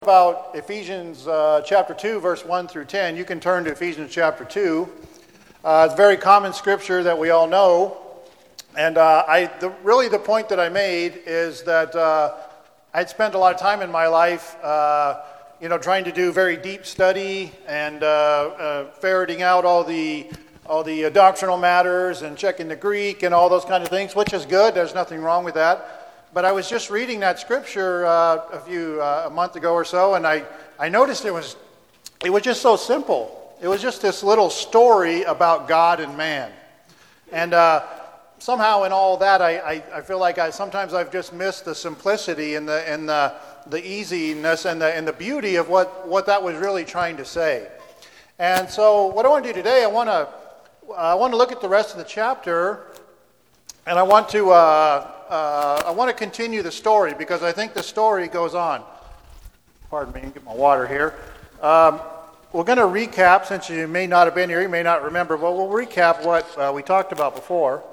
About Ephesians chapter 2, verse 1 through 10. You can turn to Ephesians chapter 2. It's a very common scripture that we all know. And really the point that I made is that I'd spent a lot of time in my life trying to do very deep study and ferreting out all the doctrinal matters and checking the Greek and all those kind of things, which is good. There's nothing wrong with that. But I was just reading that scripture a month ago or so, and I noticed it was just so simple. It was just this little story about God and man. And somehow in all that, I feel like sometimes I've just missed the simplicity and the easiness and the beauty of what that was really trying to say. And so what I want to do today, I want to look at the rest of the chapter, and I want to continue the story because I think the story goes on. Pardon me, get my water here. We're going to recap, since you may not have been here, you may not remember, but we'll recap what we talked about before.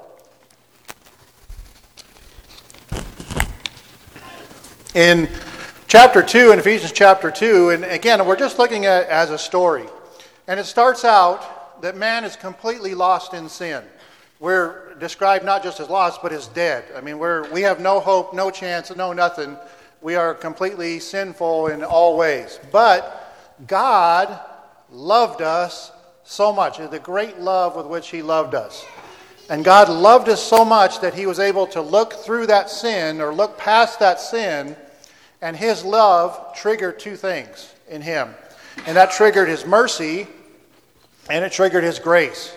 In chapter 2, in Ephesians chapter 2, and again, we're just looking at it as a story. And it starts out that man is completely lost in sin. We're described not just as lost, but as dead. I mean, we have no hope, no chance, no nothing. We are completely sinful in all ways. But God loved us so much, the great love with which He loved us. And God loved us so much that He was able to look through that sin, or look past that sin, and His love triggered two things in Him. And that triggered His mercy, and it triggered His grace.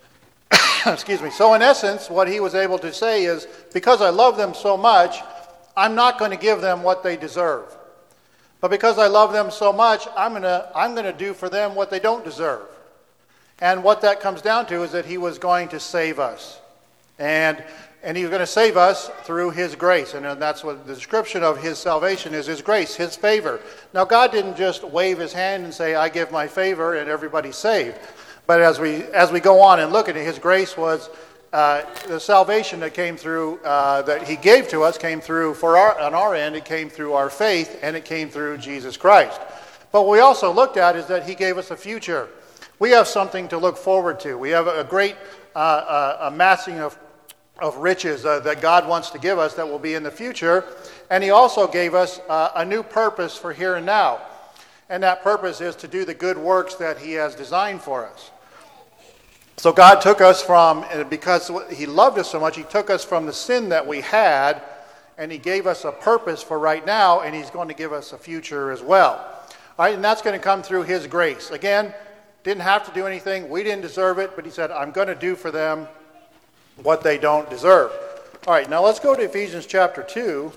Excuse me. So in essence, what He was able to say is, because I love them so much, I'm not going to give them what they deserve. But because I love them so much, I'm going to do for them what they don't deserve. And what that comes down to is that He was going to save us. And He was going to save us through His grace. And that's what the description of His salvation is, His grace, His favor. Now, God didn't just wave His hand and say, I give my favor and everybody's saved. But as we go on and look at it, His grace was the salvation that came through, that He gave to us, came through on our end. It came through our faith, and it came through Jesus Christ. But what we also looked at is that He gave us a future. We have something to look forward to. We have a great amassing of riches that God wants to give us that will be in the future. And He also gave us a new purpose for here and now. And that purpose is to do the good works that He has designed for us. So God took us because He loved us so much, He took us from the sin that we had, and He gave us a purpose for right now, and He's going to give us a future as well. All right, and that's going to come through His grace. Again, didn't have to do anything. We didn't deserve it, but He said, I'm going to do for them what they don't deserve. All right, now let's go to Ephesians chapter 2,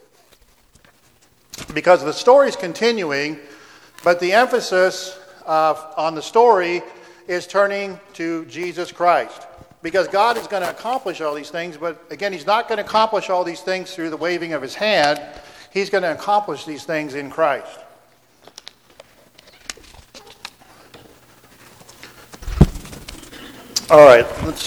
because the story's continuing, but the emphasis on the story is turning to Jesus Christ. Because God is going to accomplish all these things, but again, He's not going to accomplish all these things through the waving of His hand. He's going to accomplish these things in Christ. All right, let's...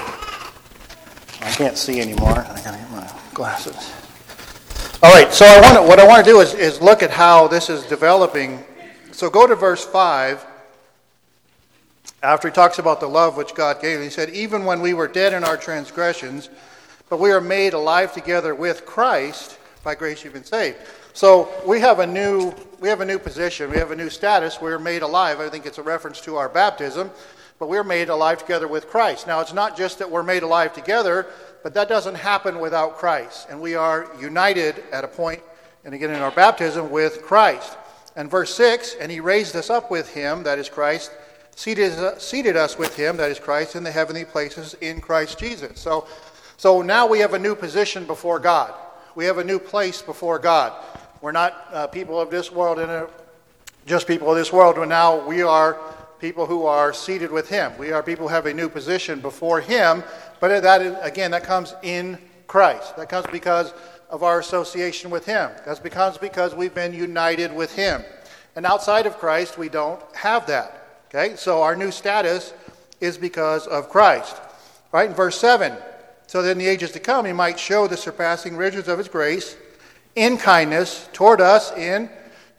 I can't see anymore. I got to get my glasses. All right, so what I want to do is look at how this is developing. So go to verse 5. After he talks about the love which God gave, he said, even when we were dead in our transgressions, but we are made alive together with Christ, by grace you've been saved. So we have a new position, we have a new status, we're made alive. I think it's a reference to our baptism, but we're made alive together with Christ. Now it's not just that we're made alive together, but that doesn't happen without Christ. And we are united at a point, and again in our baptism, with Christ. And verse 6, and He raised us up with Him, that is Christ, seated us with Him, that is Christ, in the heavenly places in Christ Jesus. So now we have a new position before God. We have a new place before God. We're not people of this world, just people of this world, but now we are people who are seated with Him. We are people who have a new position before Him, but that comes in Christ. That comes because of our association with Him. That becomes because we've been united with Him. And outside of Christ, we don't have that. Okay, so our new status is because of Christ. Right, in verse 7, so that in the ages to come He might show the surpassing riches of His grace in kindness toward us in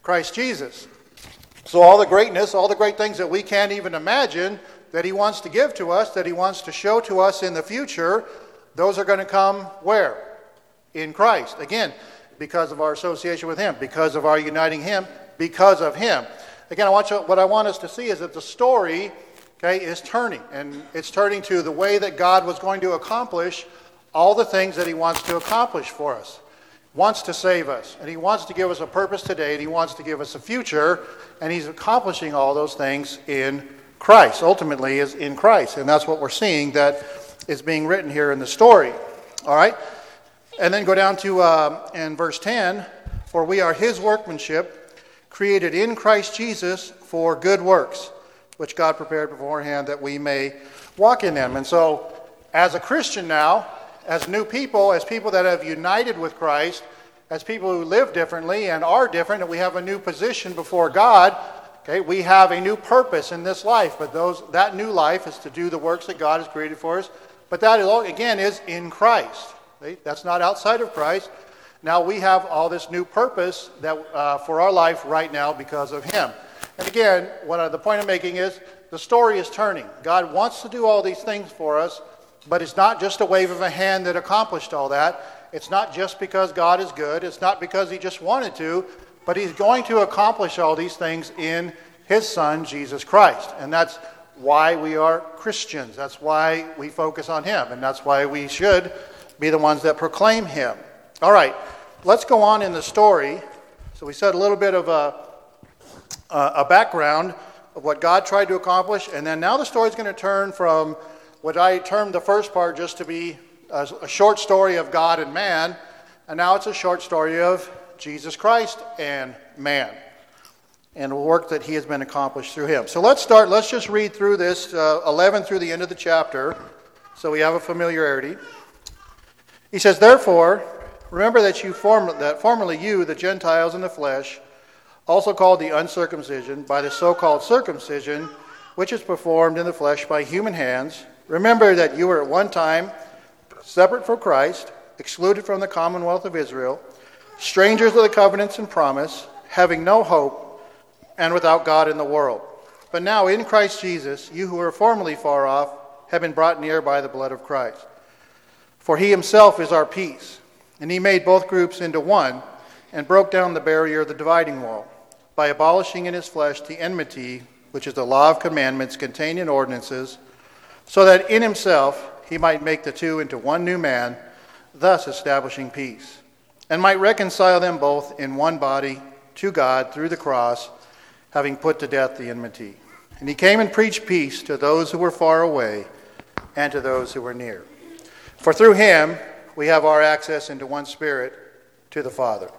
Christ Jesus. So all the greatness, all the great things that we can't even imagine that he wants to give to us, that he wants to show to us in the future, those are going to come where? In Christ. Again, because of our association with him, because of our uniting him, because of him. Again, what I want us to see is that the story, okay, is turning. And it's turning to the way that God was going to accomplish all the things that he wants to accomplish for us. He wants to save us. And he wants to give us a purpose today. And he wants to give us a future. And he's accomplishing all those things in Christ. Ultimately is in Christ. And that's what we're seeing that is being written here in the story. All right? And then go down to in verse 10. For we are his workmanship, created in Christ Jesus for good works, which God prepared beforehand that we may walk in them. And so, as a Christian now, as new people, as people that have united with Christ, as people who live differently and are different, and we have a new position before God, okay, we have a new purpose in this life. But that new life is to do the works that God has created for us. But that, again, is in Christ. Okay? That's not outside of Christ. Now we have all this new purpose that for our life right now because of him. And again, the point I'm making is the story is turning. God wants to do all these things for us, but it's not just a wave of a hand that accomplished all that. It's not just because God is good. It's not because he just wanted to, but he's going to accomplish all these things in his Son, Jesus Christ. And that's why we are Christians. That's why we focus on him. And that's why we should be the ones that proclaim him. All right, let's go on in the story. So we said a little bit of a background of what God tried to accomplish, and then now the story is going to turn from what I termed the first part just to be a short story of God and man, and now it's a short story of Jesus Christ and man, and the work that he has been accomplished through him. So let's just read through this 11 through the end of the chapter, so we have a familiarity. He says, therefore, remember that formerly you, the Gentiles in the flesh, also called the uncircumcision by the so-called circumcision, which is performed in the flesh by human hands. Remember that you were at one time separate from Christ, excluded from the commonwealth of Israel, strangers of the covenants and promise, having no hope, and without God in the world. But now in Christ Jesus, you who were formerly far off have been brought near by the blood of Christ. For he himself is our peace, and he made both groups into one, and broke down the barrier of the dividing wall, by abolishing in his flesh the enmity, which is the law of commandments contained in ordinances, so that in himself he might make the two into one new man, thus establishing peace, and might reconcile them both in one body to God through the cross, having put to death the enmity. And he came and preached peace to those who were far away and to those who were near. For through him we have our access into one Spirit to the Father.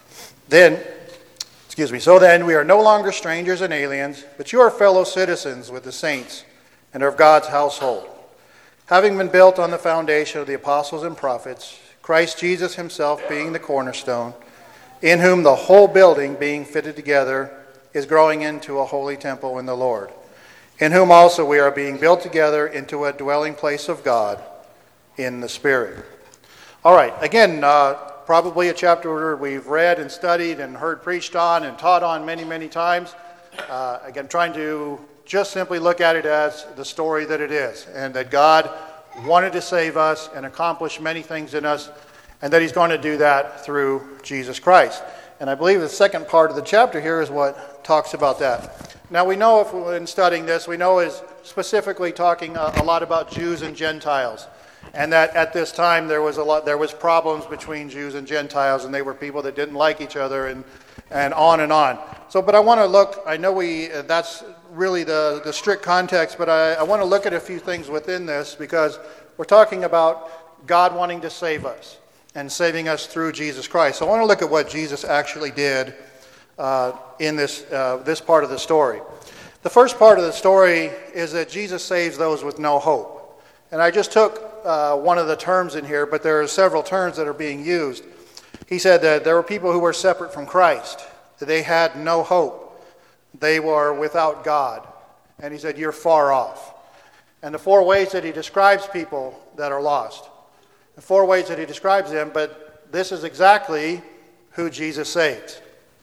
So then we are no longer strangers and aliens, but you are fellow citizens with the saints and are of God's household, having been built on the foundation of the apostles and prophets, Christ Jesus himself being the cornerstone, in whom the whole building being fitted together is growing into a holy temple in the Lord, in whom also we are being built together into a dwelling place of God in the Spirit. All right, again, probably a chapter we've read and studied and heard preached on and taught on many, many times. Again, trying to just simply look at it as the story that it is, and that God wanted to save us and accomplish many things in us, and that he's going to do that through Jesus Christ. And I believe the second part of the chapter here is what talks about that. Now we know, if in studying this, we know is specifically talking a lot about Jews and Gentiles. And that at this time there was problems between Jews and Gentiles, and they were people that didn't like each other, and on and on. So, but I want to look. I know that's really the strict context, but I want to look at a few things within this, because we're talking about God wanting to save us and saving us through Jesus Christ. So I want to look at what Jesus actually did in this part of the story. The first part of the story is that Jesus saves those with no hope, and I just took one of the terms in here, but there are several terms that are being used. He said that there were people who were separate from Christ. They had no hope. They were without God. And he said, you're far off. And the four ways that he describes people that are lost. The four ways that he describes them, but this is exactly who Jesus saves.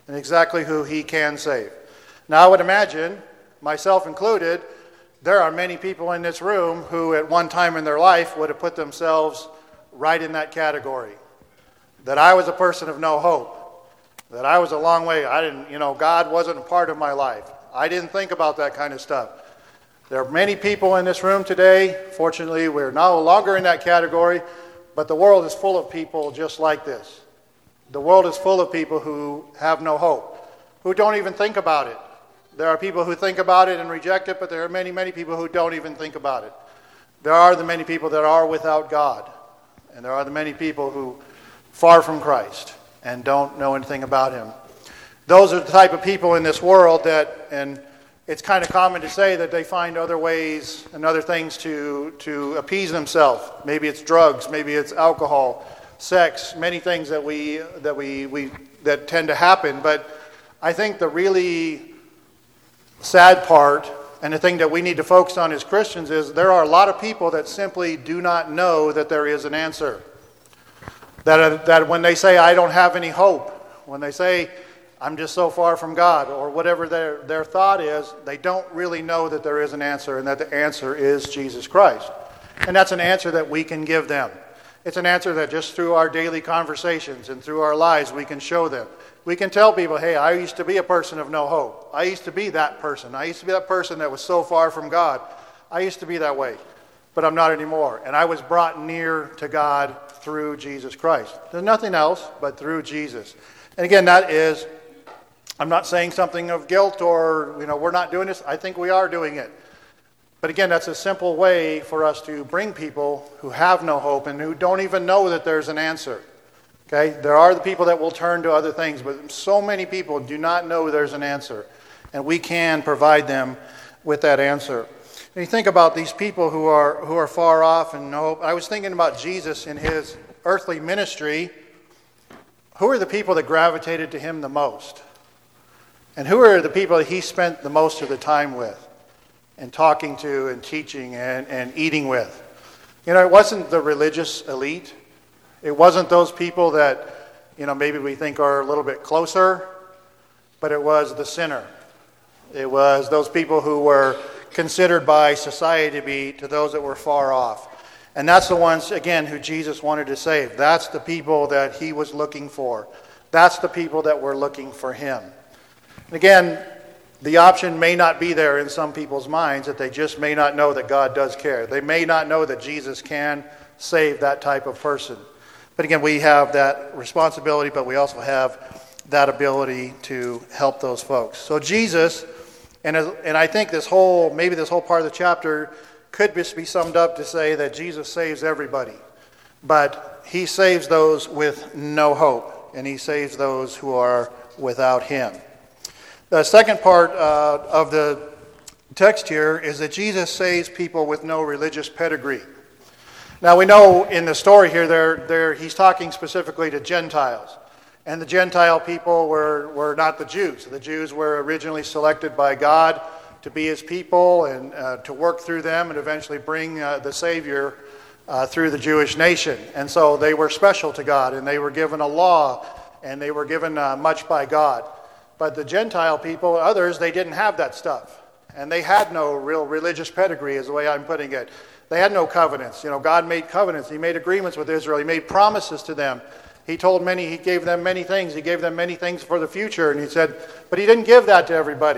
and exactly who he can save. Now, I would imagine, myself included, there are many people in this room who at one time in their life would have put themselves right in that category. That I was a person of no hope. That I was a long way. God wasn't a part of my life. I didn't think about that kind of stuff. There are many people in this room today. Fortunately, we're no longer in that category, but the world is full of people just like this. The world is full of people who have no hope, who don't even think about it. There are people who think about it and reject it, but there are many, many people who don't even think about it. There are the many people that are without God, and there are the many people who far from Christ and don't know anything about him. Those are the type of people in this world that, and it's kind of common to say that they find other ways and other things to appease themselves. Maybe it's drugs, maybe it's alcohol, sex, many things that tend to happen. But I think the really sad part, and the thing that we need to focus on as Christians, is there are a lot of people that simply do not know that there is an answer. That when they say, I don't have any hope, when they say, I'm just so far from God, or whatever their thought is, they don't really know that there is an answer, and that the answer is Jesus Christ. And that's an answer that we can give them. It's an answer that just through our daily conversations and through our lives we can show them. We can tell people, hey, I used to be a person of no hope. I used to be that person. I used to be that person that was so far from God. I used to be that way, but I'm not anymore. And I was brought near to God through Jesus Christ. There's nothing else but through Jesus. And again, that is, I'm not saying something of guilt or, we're not doing this. I think we are doing it. But again, that's a simple way for us to bring people who have no hope and who don't even know that there's an answer. Okay? There are the people that will turn to other things, but so many people do not know there's an answer. And we can provide them with that answer. And you think about these people who are far off and no hope. I was thinking about Jesus in his earthly ministry. Who are the people that gravitated to him the most? And who are the people that he spent the most of the time with and talking to and teaching and eating with? It wasn't the religious elite. It wasn't those people that, maybe we think are a little bit closer, but it was the sinner. It was those people who were considered by society to be to those that were far off. And that's the ones, again, who Jesus wanted to save. That's the people that he was looking for. That's the people that were looking for him. And again, the option may not be there in some people's minds, that they just may not know that God does care. They may not know that Jesus can save that type of person. But again, we have that responsibility, but we also have that ability to help those folks. So Jesus, and I think this whole part of the chapter could just be summed up to say that Jesus saves everybody. But he saves those with no hope, and he saves those who are without him. The second part of the text here is that Jesus saves people with no religious pedigree. Now we know in the story here, he's talking specifically to Gentiles. And the Gentile people were not the Jews. The Jews were originally selected by God to be his people and to work through them and eventually bring the Savior through the Jewish nation. And so they were special to God, and they were given a law, and they were given much by God. But the Gentile people, others, they didn't have that stuff. And they had no real religious pedigree, is the way I'm putting it. They had no covenants. God made covenants. He made agreements with Israel. He made promises to them. He gave them many things. He gave them many things for the future. And he said, but he didn't give that to everybody.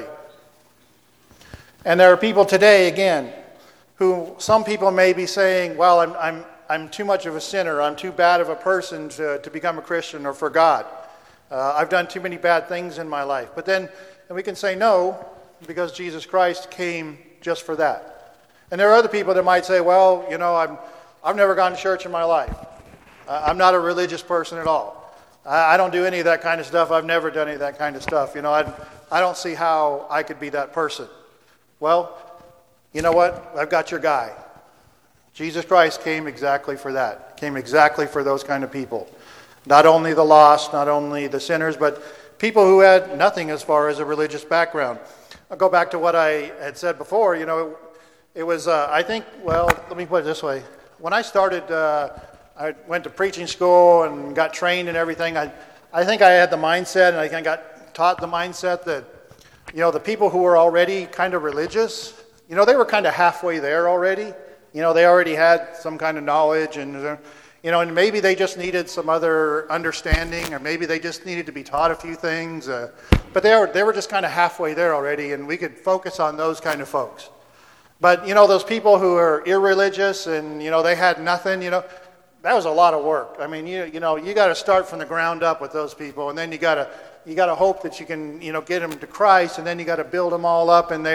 And there are people today, again, who some people may be saying, well, I'm too much of a sinner. I'm too bad of a person to become a Christian or for God. I've done too many bad things in my life. But then we can say no, because Jesus Christ came just for that. And there are other people that might say, well, I've never gone to church in my life. I'm not a religious person at all. I don't do any of that kind of stuff. I've never done any of that kind of stuff. I don't see how I could be that person. Well, you know what? I've got your guy. Jesus Christ came exactly for that. Came exactly for those kind of people. Not only the lost, not only the sinners, but people who had nothing as far as a religious background. I'll go back to what I had said before. It was, let me put it this way. When I started, I went to preaching school and got trained and everything. I think I had the mindset, and I got taught the mindset that, the people who were already kind of religious, they were kind of halfway there already. They already had some kind of knowledge and maybe they just needed some other understanding, or maybe they just needed to be taught a few things. But they were just kind of halfway there already, and we could focus on those kind of folks. But, those people who are irreligious and, they had nothing, that was a lot of work. I mean, you got to start from the ground up with those people, and then you got to hope that you can, get them to Christ, and then you got to build them all up, and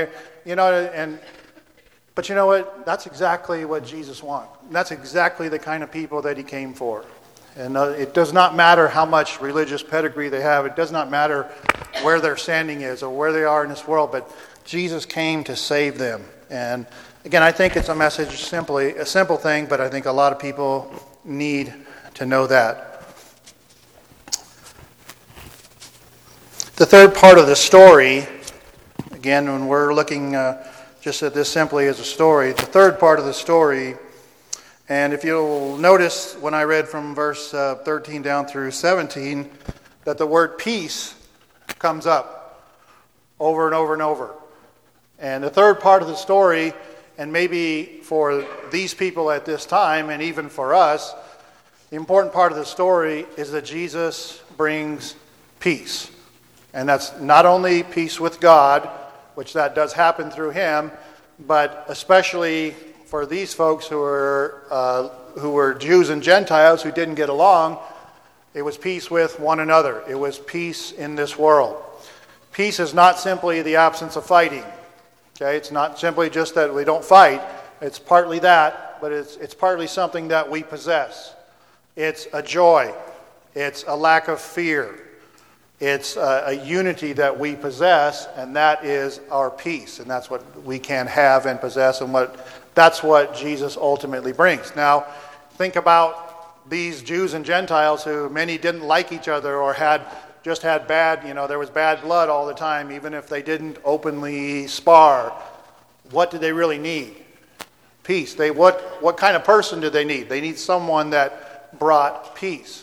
but you know what? That's exactly what Jesus wants. That's exactly the kind of people that he came for. And it does not matter how much religious pedigree they have. It does not matter where their standing is or where they are in this world, but Jesus came to save them. And again, I think it's a message, simply a simple thing, but I think a lot of people need to know that. The third part of the story, again, when we're looking just at this simply as a story, the third part of the story, and if you'll notice when I read from verse 13 down through 17, that the word peace comes up over and over and over. And the third part of the story, and maybe for these people at this time, and even for us, the important part of the story is that Jesus brings peace. And that's not only peace with God, which that does happen through him, but especially for these folks who were Jews and Gentiles who didn't get along, it was peace with one another. It was peace in this world. Peace is not simply the absence of fighting. Okay, it's not simply just that we don't fight. It's partly that, but it's partly something that we possess. It's a joy. It's a lack of fear. It's a unity that we possess, and that is our peace. And that's what we can have and possess, and that's what Jesus ultimately brings. Now, think about these Jews and Gentiles who many didn't like each other or had bad, there was bad blood all the time, even if they didn't openly spar. What do they really need? Peace. What kind of person do they need? They need someone that brought peace.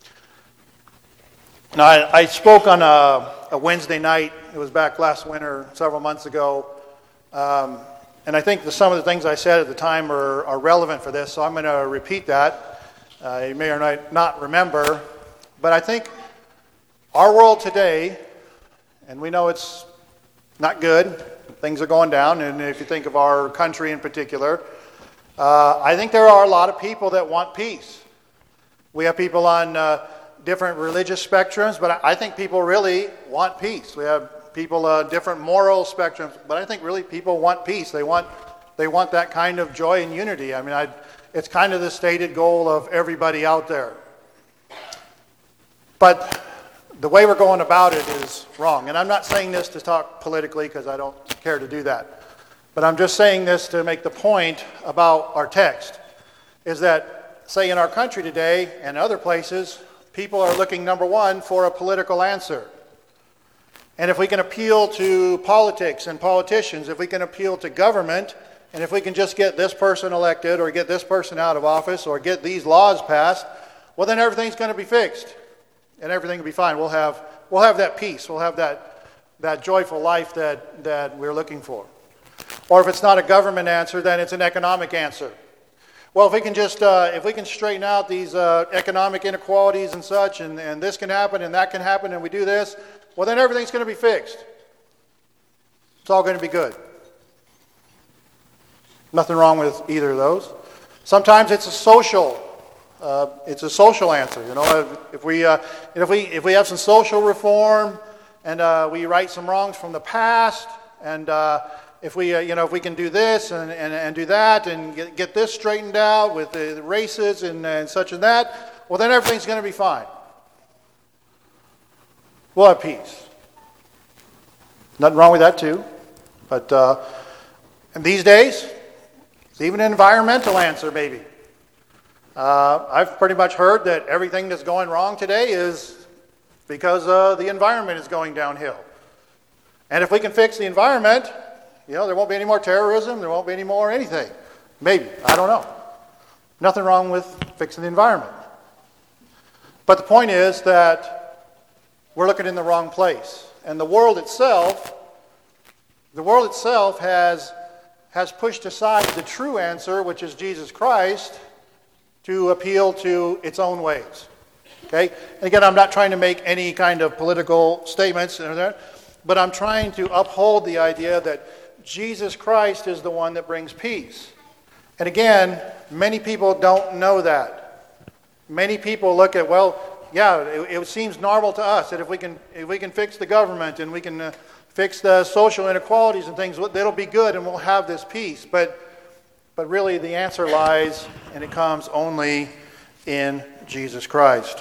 Now, I spoke on a Wednesday night. It was back last winter, several months ago. And I think some of the things I said at the time are relevant for this, so I'm going to repeat that. You may or may not remember. But I think our world today, and we know it's not good, things are going down, and if you think of our country in particular, I think there are a lot of people that want peace. We have people on different religious spectrums, but I think people really want peace. We have people on different moral spectrums, but I think really people want peace. They want that kind of joy and unity. I mean, it's kind of the stated goal of everybody out there. But the way we're going about it is wrong. And I'm not saying this to talk politically because I don't care to do that. But I'm just saying this to make the point about our text, is that, say, in our country today and other places, people are looking, number one, for a political answer. And if we can appeal to politics and politicians, if we can appeal to government, and if we can just get this person elected or get this person out of office or get these laws passed, well, then everything's going to be fixed. And everything will be fine. We'll have that peace. We'll have that joyful life that we're looking for. Or if it's not a government answer, then it's an economic answer. Well, if we can straighten out these economic inequalities and such, and this can happen and that can happen, and we do this, well, then everything's going to be fixed. It's all going to be good. Nothing wrong with either of those. Sometimes it's a social answer. If we have some social reform and we right some wrongs from the past, and if we can do this and do that and get this straightened out with the races and such and that, well, then everything's going to be fine. We'll have peace. Nothing wrong with that too. But and these days, it's even an environmental answer maybe. I've pretty much heard that everything that's going wrong today is because the environment is going downhill. And if we can fix the environment, there won't be any more terrorism, there won't be any more anything. Maybe, I don't know. Nothing wrong with fixing the environment. But the point is that we're looking in the wrong place. And the world itself has pushed aside the true answer, which is Jesus Christ, to appeal to its own ways. Okay? And again, I'm not trying to make any kind of political statements, but I'm trying to uphold the idea that Jesus Christ is the one that brings peace. And again, many people don't know that. Many people look at, well, yeah, it seems normal to us that if we can fix the government and we can fix the social inequalities and things, it'll be good and we'll have this peace. But really the answer lies, and it comes only in Jesus Christ.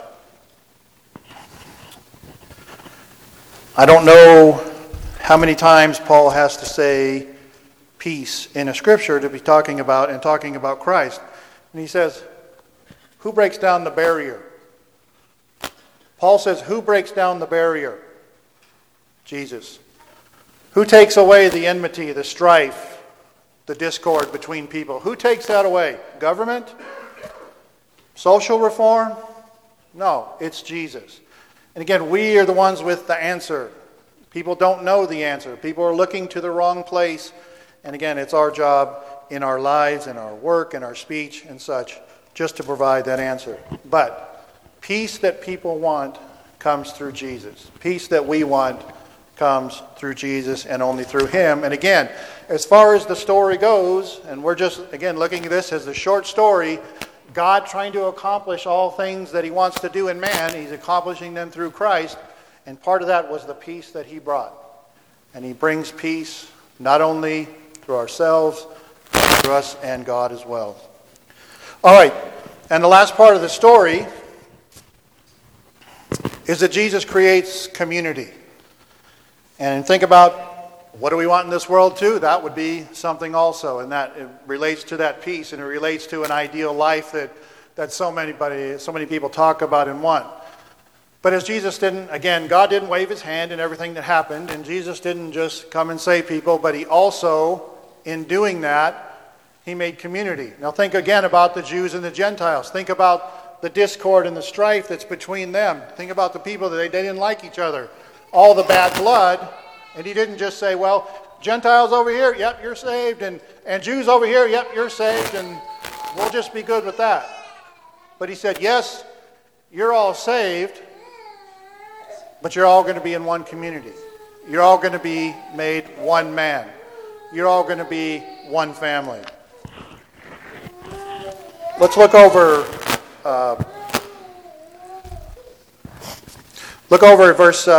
I don't know how many times Paul has to say peace in a scripture to be talking about Christ. And he says, who breaks down the barrier? Paul says, who breaks down the barrier? Jesus. Who takes away the enmity, the strife, the discord between people? Who takes that away? Government? Social reform? No, it's Jesus. And again, we are the ones with the answer. People don't know the answer. People are looking to the wrong place. And again, it's our job in our lives, in our work, in our speech and such, just to provide that answer. But peace that people want comes through Jesus. Peace that we want comes through Jesus and only through Him. And again, as far as the story goes, and we're just, again, looking at this as a short story, God trying to accomplish all things that He wants to do in man, He's accomplishing them through Christ. And part of that was the peace that He brought. And He brings peace not only through ourselves, but through us and God as well. All right, and the last part of the story is that Jesus creates community. And think about, what do we want in this world too? That would be something also, and that it relates to that peace, and it relates to an ideal life that so many people talk about and want. But as Jesus didn't, again, God didn't wave His hand in everything that happened, and Jesus didn't just come and save people, but He also, in doing that, He made community. Now think again about the Jews and the Gentiles. Think about the discord and the strife that's between them. Think about the people that they didn't like each other. All the bad blood. And He didn't just say, well, Gentiles over here, yep, you're saved. And Jews over here, yep, you're saved. And we'll just be good with that. But He said, yes, you're all saved, but you're all going to be in one community. You're all going to be made one man. You're all going to be one family. Let's look over at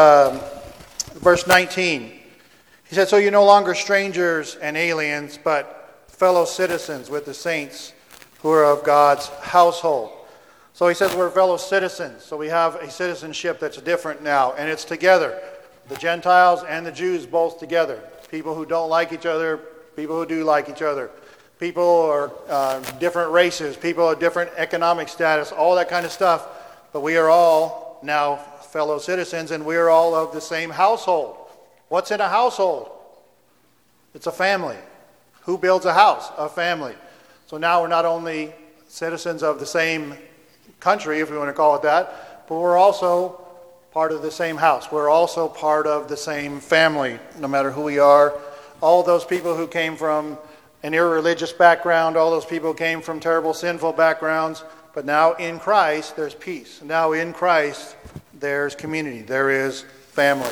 verse 19. He said, so you're no longer strangers and aliens, but fellow citizens with the saints who are of God's household. So he says we're fellow citizens. So we have a citizenship that's different now, and it's together. The Gentiles and the Jews both together. People who don't like each other, people who do like each other. People are different races, people of different economic status, all that kind of stuff. But we are all now fellow citizens, and we are all of the same household. What's in a household? It's a family. Who builds a house? A family. So now we're not only citizens of the same country, if we want to call it that, but we're also part of the same house. We're also part of the same family, no matter who we are. All those people who came from an irreligious background, all those people who came from terrible sinful backgrounds, but now in Christ there's peace. Now in Christ there's community, there is family.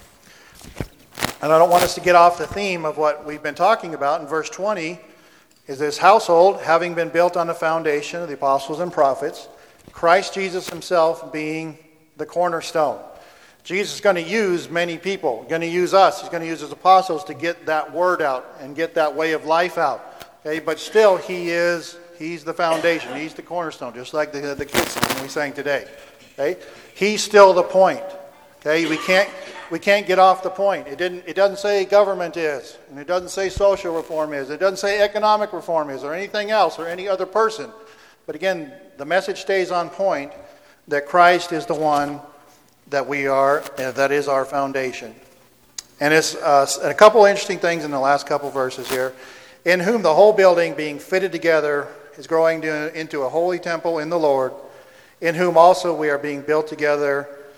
And I don't want us to get off the theme of what we've been talking about. In verse 20 is this household having been built on the foundation of the apostles and prophets, Christ Jesus Himself being the cornerstone. Jesus is going to use many people, going to use us. He's going to use His apostles to get that word out and get that way of life out. Okay, but still, He's the foundation. He's the cornerstone, just like the kids song we sang today. Okay, He's still the point. Okay, we can't get off the point. It doesn't say government is, and it doesn't say social reform is. It doesn't say economic reform is, or anything else, or any other person. But again, the message stays on point that Christ is the one that we are, that is our foundation. And it's a couple interesting things in the last couple verses here. In whom the whole building being fitted together is growing into a holy temple in the Lord, in whom also we are being built together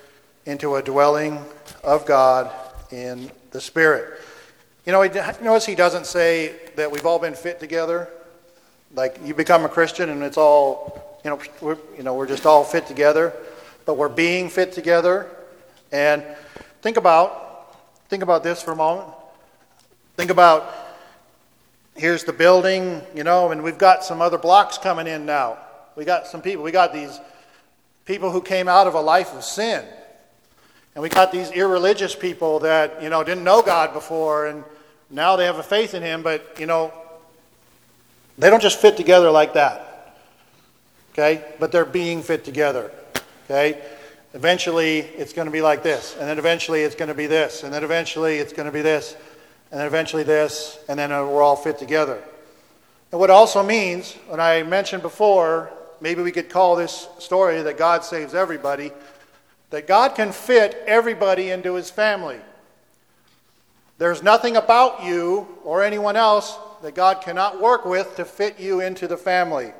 into a dwelling of God in the Spirit. Notice he doesn't say that we've all been fit together. Like you become a Christian and it's all, we're just all fit together. But we're being fit together. And think about this for a moment. Think about, here's the building, and we've got some other blocks coming in now. We got some people. We got these people who came out of a life of sin. And we got these irreligious people that, didn't know God before, and now they have a faith in Him, but, they don't just fit together like that. Okay? But they're being fit together. Okay? Eventually, it's going to be like this. And then eventually, it's going to be this. And then eventually, it's going to be this. And then eventually this. And then we're all fit together. And what it also means, when I mentioned before, maybe we could call this story that God saves everybody, that God can fit everybody into His family. There's nothing about you or anyone else that God cannot work with to fit you into the family.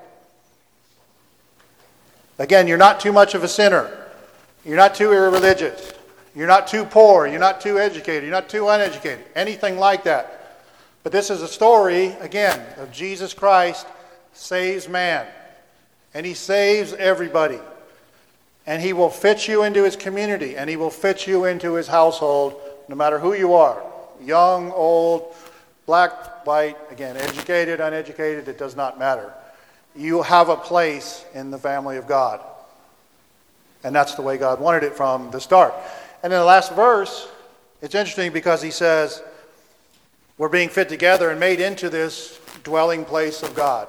Again, you're not too much of a sinner. You're not too irreligious. You're not too poor. You're not too educated. You're not too uneducated. Anything like that. But this is a story, again, of Jesus Christ saves man. And He saves everybody. And He will fit you into His community. And He will fit you into His household, no matter who you are. Young, old, black, white, again, educated, uneducated, it does not matter. You have a place in the family of God. And that's the way God wanted it from the start. And in the last verse, it's interesting because he says, we're being fit together and made into this dwelling place of God.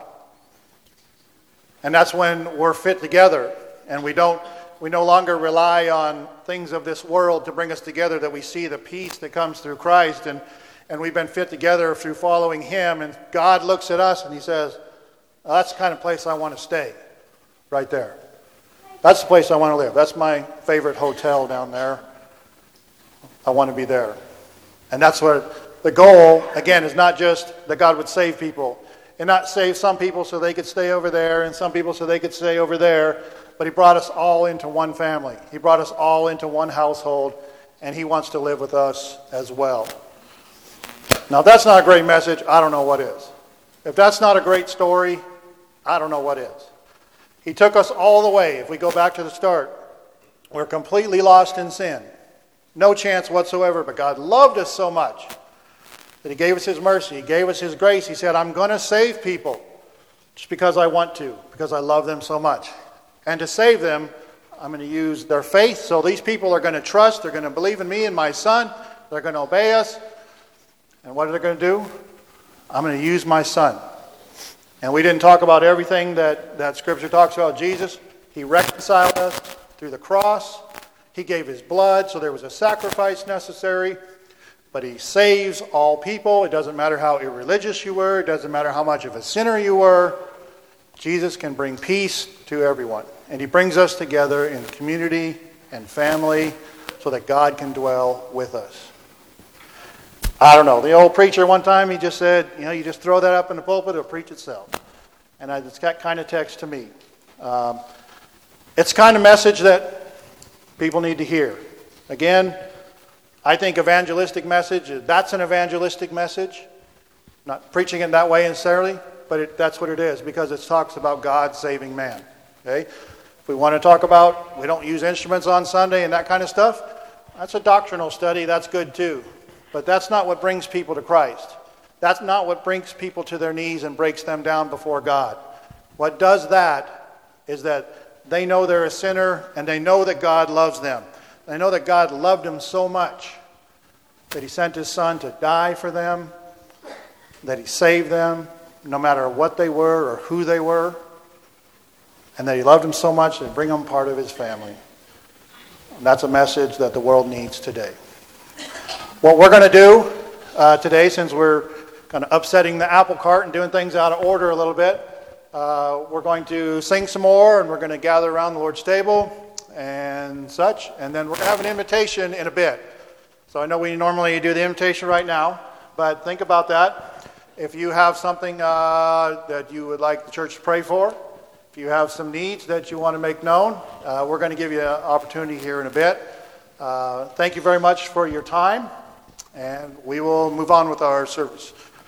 And that's when we're fit together. And we no longer rely on things of this world to bring us together, that we see the peace that comes through Christ. And we've been fit together through following Him. And God looks at us and He says, oh, that's the kind of place I want to stay. Right there. That's the place I want to live. That's my favorite hotel down there. I want to be there. And that's what the goal, again, is not just that God would save people. And not save some people so they could stay over there and some people so they could stay over there. But He brought us all into one family. He brought us all into one household. And He wants to live with us as well. Now, if that's not a great message, I don't know what is. If that's not a great story, I don't know what is. He took us all the way. If we go back to the start, we're completely lost in sin. No chance whatsoever, but God loved us so much that He gave us His mercy. He gave us His grace. He said, I'm going to save people just because I want to, because I love them so much. And to save them, I'm going to use their faith. So these people are going to trust. They're going to believe in me and my Son. They're going to obey us. And what are they going to do? I'm going to use my Son. And we didn't talk about everything that Scripture talks about Jesus. He reconciled us through the cross. He gave His blood, so there was a sacrifice necessary. But He saves all people. It doesn't matter how irreligious you were. It doesn't matter how much of a sinner you were. Jesus can bring peace to everyone. And He brings us together in community and family so that God can dwell with us. I don't know. The old preacher one time, he just said, you just throw that up in the pulpit, it'll preach itself. And it's that kind of text to me. It's the kind of message that people need to hear. Again, I think evangelistic message, that's an evangelistic message. Not preaching it that way necessarily, but that's what it is, because it talks about God saving man. Okay? If we want to talk about, we don't use instruments on Sunday and that kind of stuff, that's a doctrinal study, that's good too. But that's not what brings people to Christ. That's not what brings people to their knees and breaks them down before God. What does that is that they know they're a sinner and they know that God loves them. They know that God loved them so much that He sent His Son to die for them, that He saved them no matter what they were or who they were, and that He loved them so much that He bring them part of His family. And that's a message that the world needs today. What we're going to do today, since we're kind of upsetting the apple cart and doing things out of order a little bit, we're going to sing some more, and we're going to gather around the Lord's table and such, and then we're going to have an invitation in a bit. So I know we normally do the invitation right now, but think about that. If you have something that you would like the church to pray for, if you have some needs that you want to make known, we're going to give you an opportunity here in a bit. Thank you very much for your time, and we will move on with our service.